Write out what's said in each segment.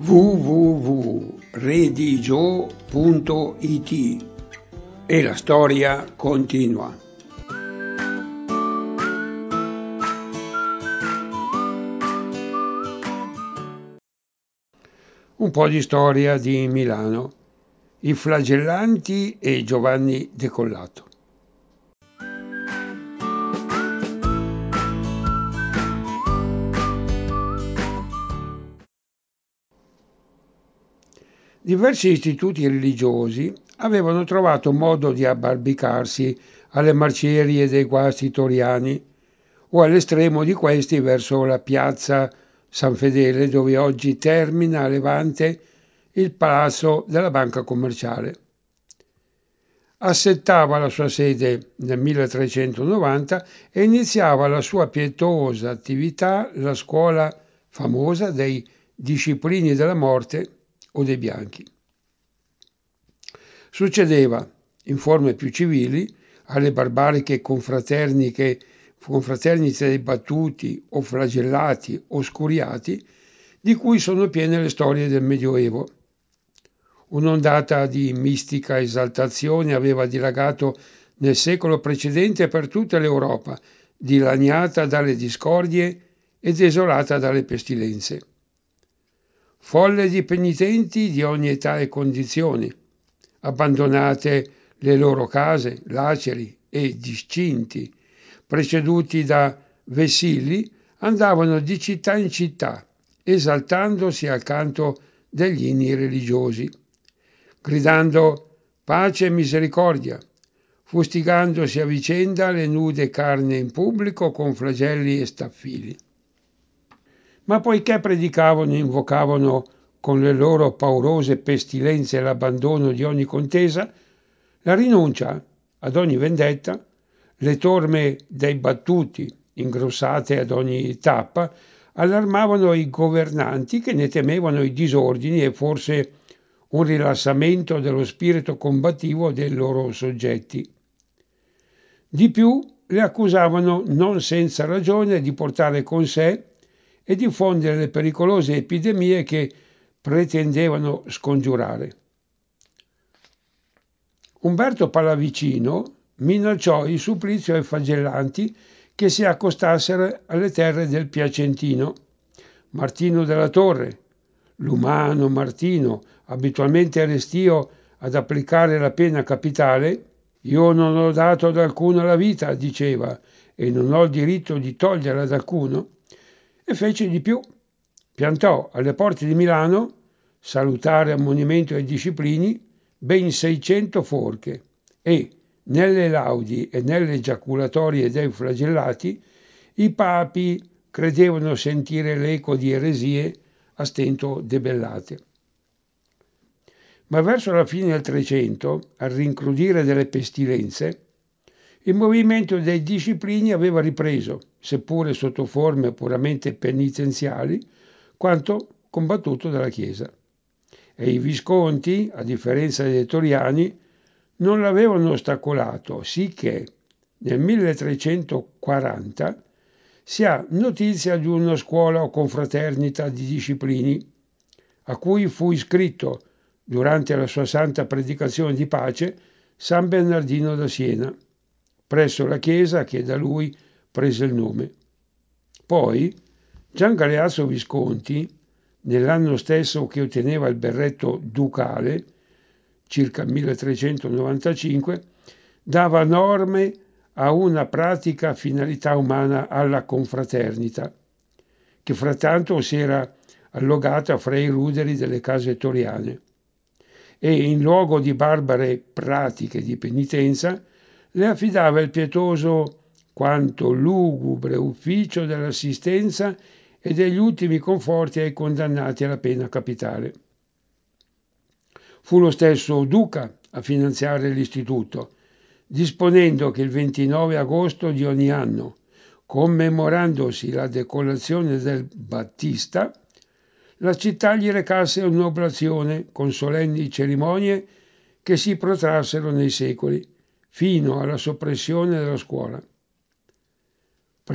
www.redigio.it e la storia continua. Un po' di storia di Milano, i Flagellanti e Giovanni Decollato. Diversi istituti religiosi avevano trovato modo di abbarbicarsi alle macerie dei guasti toriani o all'estremo di questi verso la piazza San Fedele, dove oggi termina a levante il palazzo della banca commerciale. Assettava la sua sede nel 1390 e iniziava la sua pietosa attività la scuola famosa dei Disciplini della Morte o dei Bianchi. Succedeva, in forme più civili, alle barbariche confraternite dei battuti o flagellati o scuriati, di cui sono piene le storie del Medioevo. Un'ondata di mistica esaltazione aveva dilagato nel secolo precedente per tutta l'Europa, dilaniata dalle discordie e desolata dalle pestilenze. Folle di penitenti di ogni età e condizioni, abbandonate le loro case, laceri e discinti, preceduti da vessilli, andavano di città in città, esaltandosi al canto degli inni religiosi, gridando pace e misericordia, fustigandosi a vicenda le nude carni in pubblico con flagelli e staffili. Ma poiché predicavano e invocavano con le loro paurose pestilenze l'abbandono di ogni contesa, la rinuncia ad ogni vendetta, le torme dei battuti, ingrossate ad ogni tappa, allarmavano i governanti che ne temevano i disordini e forse un rilassamento dello spirito combattivo dei loro soggetti. Di più, le accusavano non senza ragione di portare con sé e diffondere le pericolose epidemie che pretendevano scongiurare. Umberto Pallavicino minacciò il supplizio ai flagellanti che si accostassero alle terre del Piacentino. Martino della Torre, l'umano Martino, abitualmente restio ad applicare la pena capitale, «Io non ho dato ad alcuno la vita», diceva, «e non ho il diritto di toglierla ad alcuno», e fece di più. Piantò alle porte di Milano, salutare ammonimento ai disciplini, ben 600 forche e, nelle laudi e nelle giaculatorie dei flagellati, i papi credevano sentire l'eco di eresie a stento debellate. Ma verso la fine del Trecento, al rincrudire delle pestilenze, il movimento dei disciplini aveva ripreso, seppure sotto forme puramente penitenziali, quanto combattuto dalla Chiesa. E i Visconti, a differenza dei Toriani, non l'avevano ostacolato, sicché nel 1340 si ha notizia di una scuola o confraternita di disciplini a cui fu iscritto, durante la sua santa predicazione di pace, San Bernardino da Siena, presso la chiesa che da lui prese il nome. Poi Gian Galeazzo Visconti, nell'anno stesso che otteneva il berretto ducale, circa 1395, dava norme a una pratica finalità umana alla confraternita, che frattanto si era allogata fra i ruderi delle case toriane, e in luogo di barbare pratiche di penitenza le affidava il pietoso quanto lugubre ufficio dell'assistenza e degli ultimi conforti ai condannati alla pena capitale. Fu lo stesso duca a finanziare l'istituto, disponendo che il 29 agosto di ogni anno, commemorandosi la decollazione del Battista, la città gli recasse un'oblazione con solenni cerimonie che si protrassero nei secoli, fino alla soppressione della scuola,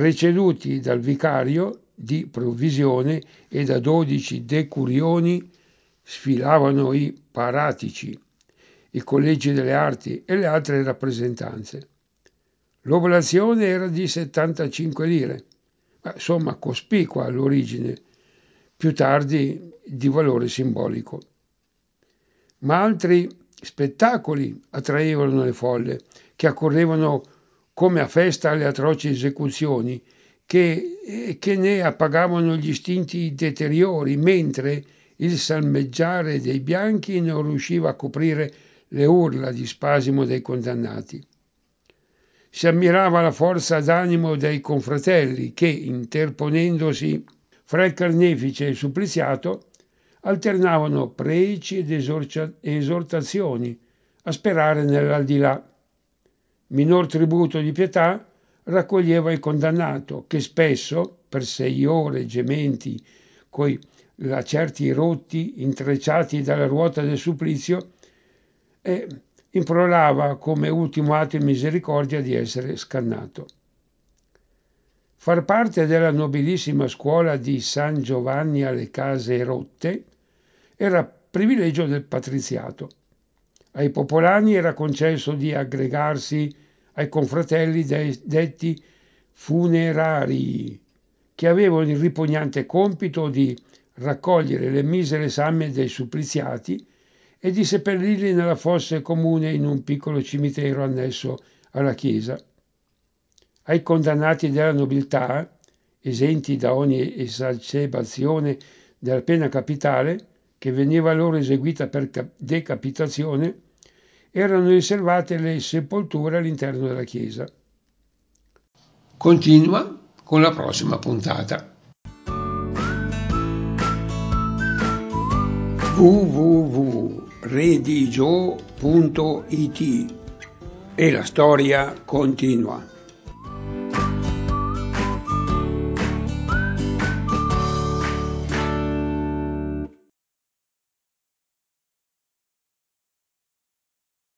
preceduti dal vicario di provvisione e da 12 decurioni sfilavano i paratici, i collegi delle arti e le altre rappresentanze. L'oblazione era di 75 lire, ma insomma cospicua all'origine, più tardi di valore simbolico. Ma altri spettacoli attraevano le folle, che accorrevano come a festa alle atroci esecuzioni, che ne appagavano gli istinti deteriori, mentre il salmeggiare dei bianchi non riusciva a coprire le urla di spasimo dei condannati. Si ammirava la forza d'animo dei confratelli che, interponendosi fra il carnefice e il suppliziato, alternavano preci ed esortazioni a sperare nell'aldilà. Minor tributo di pietà raccoglieva il condannato, che spesso, per 6 ore gementi, coi lacerti rotti intrecciati dalla ruota del supplizio, implorava come ultimo atto di misericordia di essere scannato. Far parte della nobilissima scuola di San Giovanni alle Case Rotte era privilegio del patriziato. Ai popolani era concesso di aggregarsi ai confratelli detti funerarii, che avevano il ripugnante compito di raccogliere le misere samme dei suppliziati e di seppellirli nella fosse comune in un piccolo cimitero annesso alla chiesa. Ai condannati della nobiltà, esenti da ogni esacebazione della pena capitale, che veniva loro eseguita per decapitazione, erano riservate le sepolture all'interno della chiesa. Continua con la prossima puntata. www.redigio.it e la storia continua.